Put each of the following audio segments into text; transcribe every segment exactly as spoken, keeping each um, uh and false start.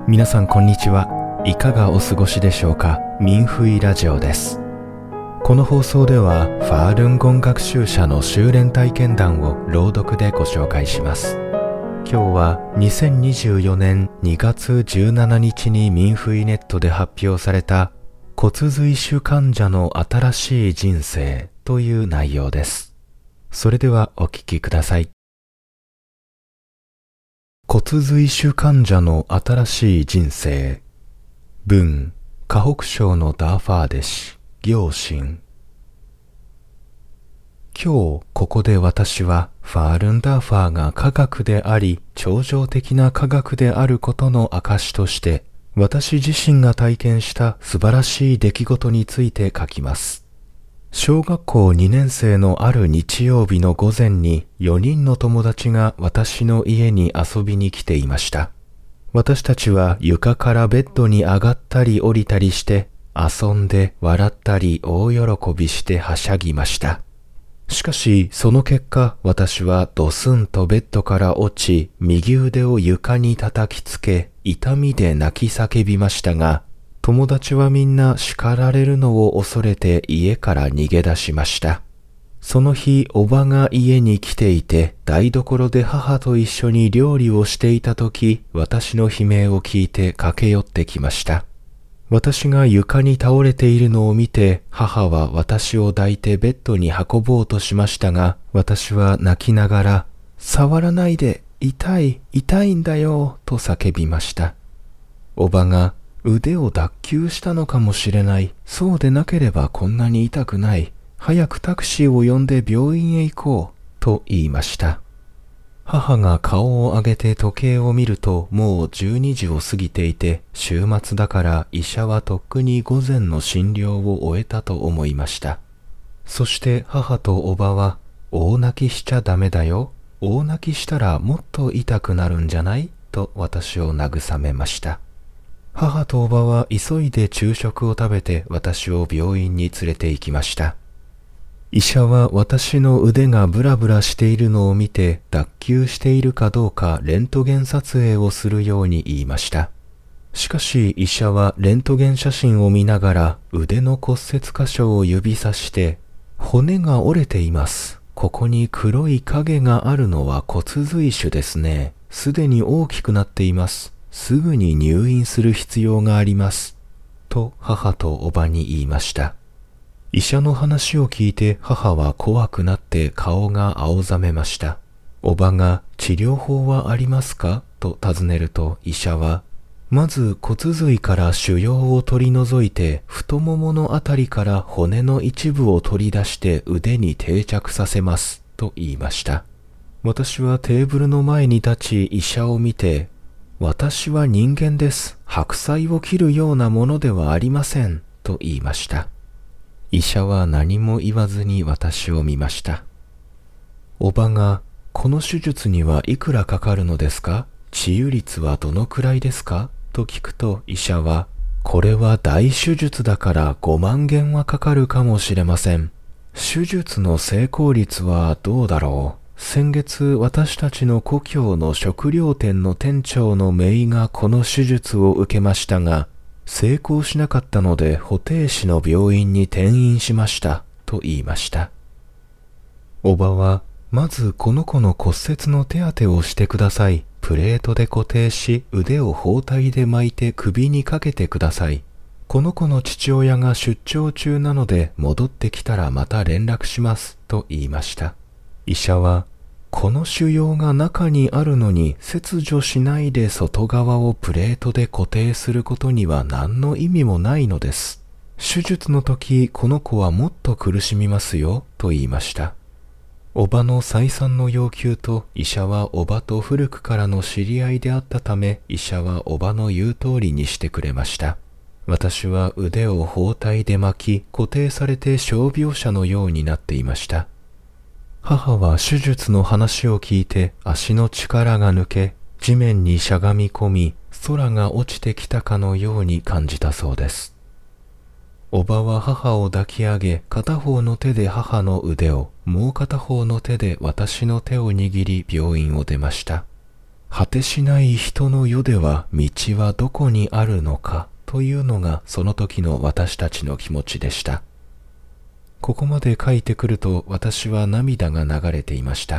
皆さんこんにちは。いかがお過ごしでしょうか。民フイラジオです。この放送ではファールンゴン学習者の修練体験談を朗読でご紹介します。今日はにせんにじゅうよねんにがつじゅうしちにちに民フイネットで発表された骨髄腫患者の新しい人生という内容です。それではお聞きください。骨髄腫患者の新しい人生。文、河北省のダーファーデ氏、行進。今日ここで私はファールンダーファーが科学であり、超常的な科学であることの証として、私自身が体験した素晴らしい出来事について書きます。小学校にねんせいのある日曜日の午前によにんの友達が私の家に遊びに来ていました。私たちは床からベッドに上がったり降りたりして遊んで笑ったり大喜びしてはしゃぎました。しかしその結果私はドスンとベッドから落ち右腕を床に叩きつけ痛みで泣き叫びましたが、友達はみんな叱られるのを恐れて家から逃げ出しました。その日、おばが家に来ていて、台所で母と一緒に料理をしていたとき、私の悲鳴を聞いて駆け寄ってきました。私が床に倒れているのを見て、母は私を抱いてベッドに運ぼうとしましたが、私は泣きながら、触らないで、痛い、痛いんだよ、と叫びました。おばが、腕を脱臼したのかもしれない。そうでなければこんなに痛くない。早くタクシーを呼んで病院へ行こう。と言いました。母が顔を上げて時計を見るともうじゅうにじを過ぎていて、週末だから医者はとっくに午前の診療を終えたと思いました。そして母とおばは、大泣きしちゃダメだよ。大泣きしたらもっと痛くなるんじゃない？と私を慰めました。母とおばは急いで昼食を食べて私を病院に連れて行きました。医者は私の腕がブラブラしているのを見て脱臼しているかどうかレントゲン撮影をするように言いました。しかし医者はレントゲン写真を見ながら腕の骨折箇所を指さして骨が折れています。ここに黒い影があるのは骨髄腫ですね。すでに大きくなっています。すぐに入院する必要があります。と母とおばに言いました。医者の話を聞いて母は怖くなって顔が青ざめました。おばが治療法はありますかと尋ねると医者は、まず骨髄から腫瘍を取り除いて太もものあたりから骨の一部を取り出して腕に定着させますと言いました。私はテーブルの前に立ち医者を見て、私は人間です。白菜を切るようなものではありません。と言いました。医者は何も言わずに私を見ました。おばが、この手術にはいくらかかるのですか？治癒率はどのくらいですか？と聞くと医者は、これは大手術だからごまんげんはかかるかもしれません。手術の成功率はどうだろう。先月私たちの故郷の食料店の店長の姪がこの手術を受けましたが、成功しなかったので保定市の病院に転院しましたと言いました。おばは、まずこの子の骨折の手当てをしてください。プレートで固定し腕を包帯で巻いて首にかけてください。この子の父親が出張中なので戻ってきたらまた連絡しますと言いました。医者は、この腫瘍が中にあるのに切除しないで外側をプレートで固定することには何の意味もないのです。手術の時この子はもっと苦しみますよと言いました。おばの再三の要求と医者はおばと古くからの知り合いであったため医者はおばの言う通りにしてくれました。私は腕を包帯で巻き固定されて傷病者のようになっていました。母は手術の話を聞いて足の力が抜け、地面にしゃがみ込み、空が落ちてきたかのように感じたそうです。おばは母を抱き上げ、片方の手で母の腕を、もう片方の手で私の手を握り病院を出ました。 果てしない人の世では道はどこにあるのかというのがその時の私たちの気持ちでした。ここまで書いてくると私は涙が流れていました。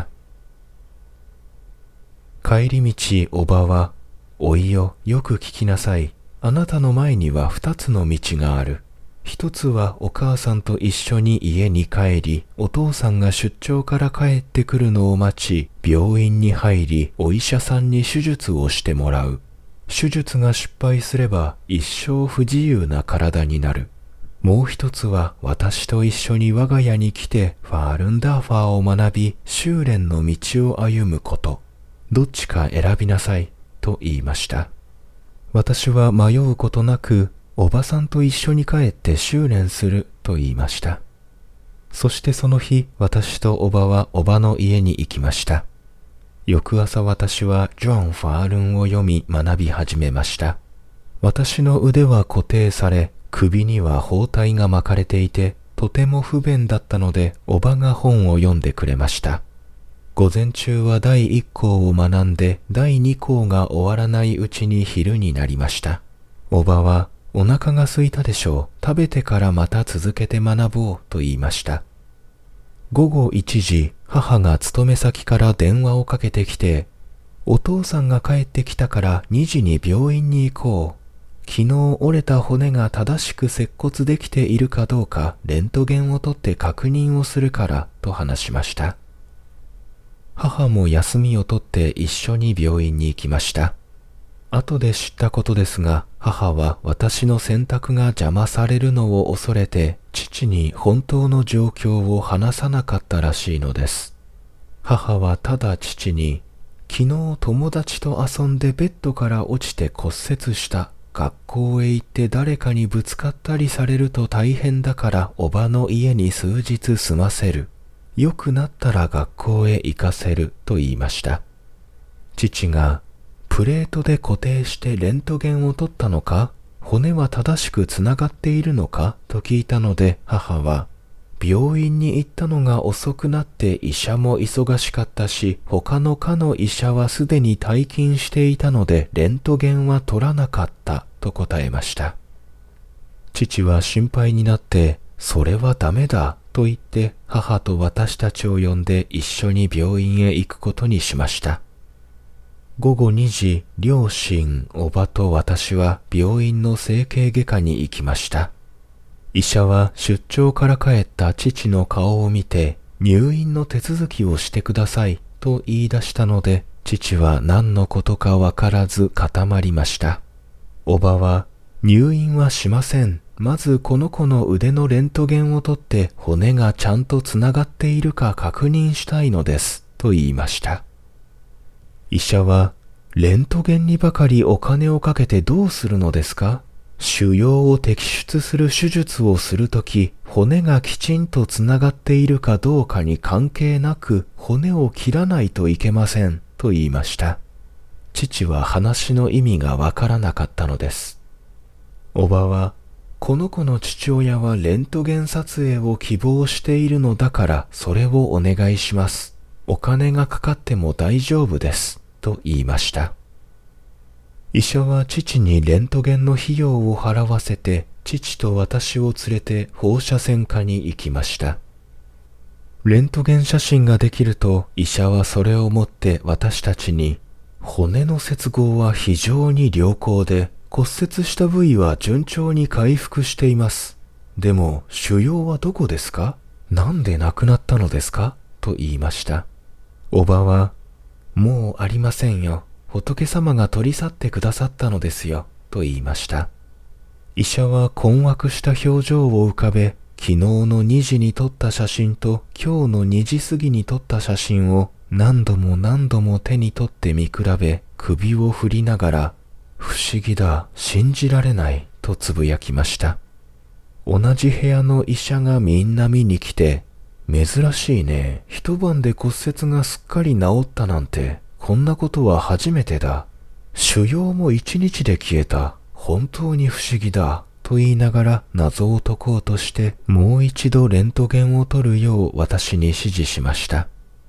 帰り道おばは、おいよ、よく聞きなさい。あなたの前には二つの道がある。一つはお母さんと一緒に家に帰り、お父さんが出張から帰ってくるのを待ち、病院に入り、お医者さんに手術をしてもらう。手術が失敗すれば一生不自由な体になる。もう一つは私と一緒に我が家に来てファールンダーファーを学び、修練の道を歩むこと。どっちか選びなさい、と言いました。私は迷うことなく、おばさんと一緒に帰って修練すると言いました。そしてその日、私とおばはおばの家に行きました。翌朝私はジョン・ファールンを読み学び始めました。私の腕は固定され、首には包帯が巻かれていて、とても不便だったので、おばが本を読んでくれました。午前中はだいいっ項を学んで、だいに項が終わらないうちに昼になりました。おばは、お腹が空いたでしょう。食べてからまた続けて学ぼうと言いました。午後いちじ、母が勤め先から電話をかけてきて、お父さんが帰ってきたからにじに病院に行こう。昨日折れた骨が正しく接骨できているかどうかレントゲンを取って確認をするからと話しました。母も休みを取って一緒に病院に行きました。後で知ったことですが、母は私の洗濯が邪魔されるのを恐れて、父に本当の状況を話さなかったらしいのです。母はただ父に、昨日友達と遊んでベッドから落ちて骨折した。学校へ行って誰かにぶつかったりされると大変だからおばの家に数日住ませる。良くなったら学校へ行かせると言いました。父が、プレートで固定してレントゲンを取ったのか？骨は正しくつながっているのか？と聞いたので母は、病院に行ったのが遅くなって医者も忙しかったし、他の科の医者はすでに退勤していたのでレントゲンは取らなかったと答えました。父は心配になって、それはダメだと言って母と私たちを呼んで一緒に病院へ行くことにしました。午後にじ、両親、おばと私は病院の整形外科に行きました。医者は出張から帰った父の顔を見て、入院の手続きをしてくださいと言い出したので、父は何のことかわからず固まりました。おばは、入院はしません。まずこの子の腕のレントゲンを取って骨がちゃんとつながっているか確認したいのです、と言いました。医者は、レントゲンにばかりお金をかけてどうするのですか？腫瘍を摘出する手術をするとき、骨がきちんとつながっているかどうかに関係なく、骨を切らないといけません、と言いました。父は話の意味がわからなかったのです。おばは、この子の父親はレントゲン撮影を希望しているのだからそれをお願いします。お金がかかっても大丈夫です。と言いました。医者は父にレントゲンの費用を払わせて父と私を連れて放射線科に行きました。レントゲン写真ができると医者はそれを持って私たちに骨の接合は非常に良好で骨折した部位は順調に回復しています。でも、腫瘍はどこですか？なんで亡くなったのですか？と言いました。おばは、もうありませんよ。仏様が取り去ってくださったのですよ。と言いました。医者は困惑した表情を浮かべ、昨日のにじに撮った写真と今日のにじ過ぎに撮った写真を何度も何度も手に取って見比べ、首を振りながら、不思議だ、信じられない、とつぶやきました。同じ部屋の医者がみんな見に来て、珍しいね、一晩で骨折がすっかり治ったなんて、こんなことは初めてだ。腫瘍も一日で消えた、本当に不思議だ、と言いながら謎を解こうとして、もう一度レントゲンを取るよう私に指示しました。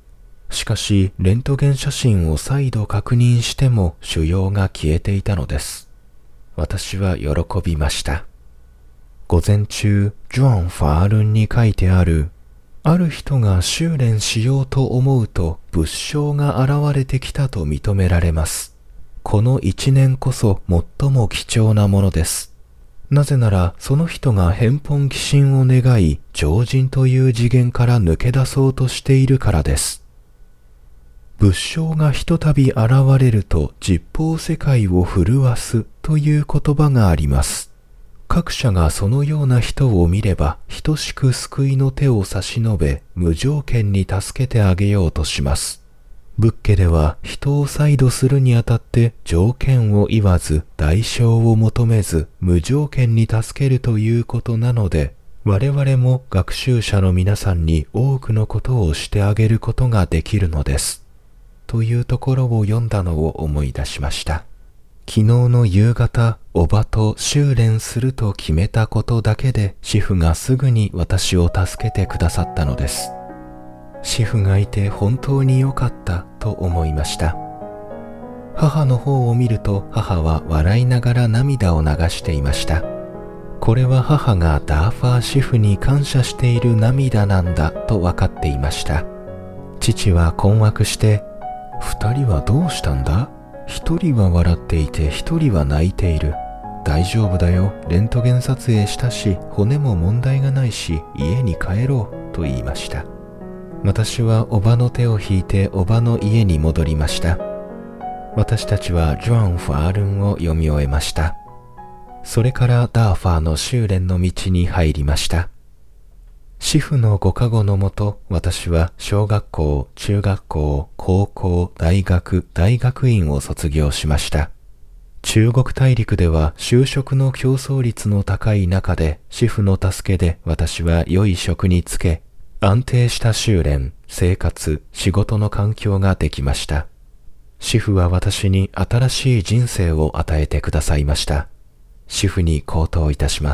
しかし、レントゲン写真を再度確認しても腫瘍が消えていたのです。私は喜びました。午前中、ジュアン・ファールンに書いてある、ある人が修練しようと思うと仏性が現れてきたと認められます。この一年こそ最も貴重なものです。なぜならその人が返本寄進を願い、常人という次元から抜け出そうとしているからです。仏性がひとたび現れると十方世界を震わすという言葉があります。各社がそのような人を見れば、等しく救いの手を差し伸べ、無条件に助けてあげようとします。仏家では人を再度するにあたって条件を言わず、代償を求めず、無条件に助けるということなので、我々も学習者の皆さんに多くのことをしてあげることができるのです。というところを読んだのを思い出しました。昨日の夕方、おばと修練すると決めたことだけで、師父がすぐに私を助けてくださったのです。師父がいて本当に良かったと思いました。母の方を見ると、母は笑いながら涙を流していました。これは母がダーファー師父に感謝している涙なんだと分かっていました。父は困惑して、二人はどうしたんだ？一人は笑っていて一人は泣いている。大丈夫だよ。レントゲン撮影したし、骨も問題がないし、家に帰ろうと言いました。私はおばの手を引いておばの家に戻りました。私たちはジュアン・ファールンを読み終えました。それからダーファーの修練の道に入りました。師父のご加護のもと、私は小学校、中学校、高校、大学、大学院を卒業しました。中国大陸では就職の競争率の高い中で、師父の助けで私は良い職に就け、安定した修練、生活、仕事の環境ができました。師父は私に新しい人生を与えてくださいました。師父に高騰いたします。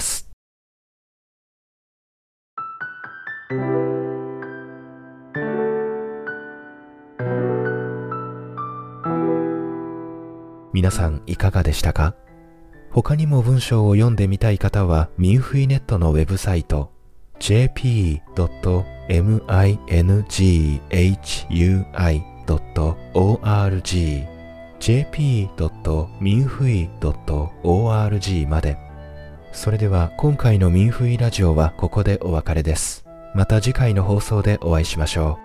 皆さんいかがでしたか？他にも文章を読んでみたい方は、ミンフイネットのウェブサイト ジェーピードットミンフイドットオーアールジー ジェーピードットミンフイドットオーアールジー まで。それでは今回のミンフイラジオはここでお別れです。また次回の放送でお会いしましょう。